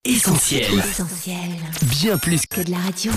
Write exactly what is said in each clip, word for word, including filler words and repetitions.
Essentiel. Essentiel. Bien plus que de la radio.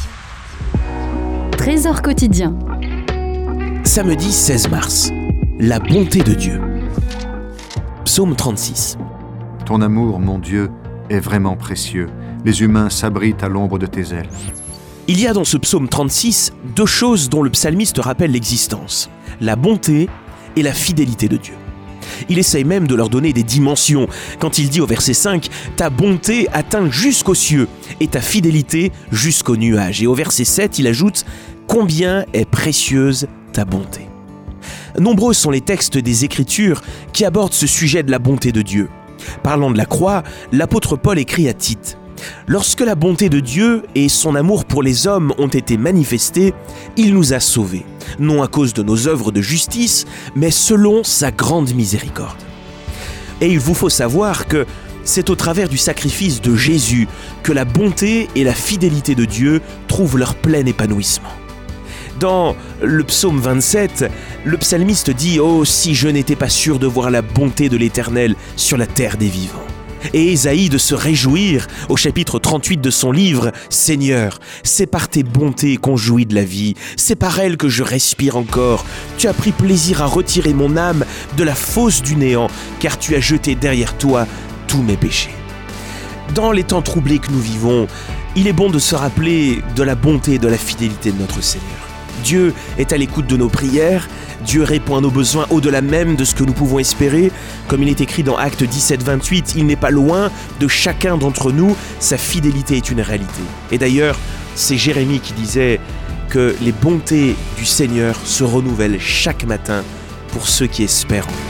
Trésor quotidien. Samedi seize mars. La bonté de Dieu. Psaume trente-six. Ton amour, mon Dieu, est vraiment précieux. Les humains s'abritent à l'ombre de tes ailes. Il y a dans ce psaume trente-six deux choses dont le psalmiste rappelle l'existence. La bonté et la fidélité de Dieu. Il essaye même de leur donner des dimensions quand il dit au verset cinq « Ta bonté atteint jusqu'aux cieux et ta fidélité jusqu'aux nuages ». Et au verset sept, il ajoute « Combien est précieuse ta bonté ». Nombreux sont les textes des Écritures qui abordent ce sujet de la bonté de Dieu. Parlant de la croix, l'apôtre Paul écrit à Tite « Lorsque la bonté de Dieu et son amour pour les hommes ont été manifestés, il nous a sauvés, non à cause de nos œuvres de justice, mais selon sa grande miséricorde. » Et il vous faut savoir que c'est au travers du sacrifice de Jésus que la bonté et la fidélité de Dieu trouvent leur plein épanouissement. Dans le psaume vingt-sept, le psalmiste dit « Oh, si je n'étais pas sûr de voir la bonté de l'Éternel sur la terre des vivants ». Et Ésaïe de se réjouir au chapitre trente-huit de son livre « Seigneur, c'est par tes bontés qu'on jouit de la vie, c'est par elles que je respire encore. Tu as pris plaisir à retirer mon âme de la fosse du néant, car tu as jeté derrière toi tous mes péchés. » Dans les temps troublés que nous vivons, il est bon de se rappeler de la bonté et de la fidélité de notre Seigneur. Dieu est à l'écoute de nos prières, Dieu répond à nos besoins au-delà même de ce que nous pouvons espérer. Comme il est écrit dans Actes dix-sept vingt-huit, il n'est pas loin de chacun d'entre nous, sa fidélité est une réalité. Et d'ailleurs, c'est Jérémie qui disait que les bontés du Seigneur se renouvellent chaque matin pour ceux qui espèrent en lui.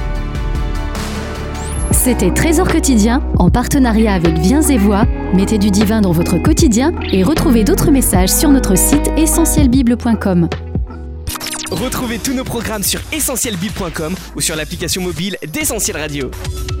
C'était Trésor quotidien en partenariat avec Viens et Voix. Mettez du divin dans votre quotidien et retrouvez d'autres messages sur notre site essentiel bible point com. Retrouvez tous nos programmes sur essentiel bible point com ou sur l'application mobile d'Essentiel Radio.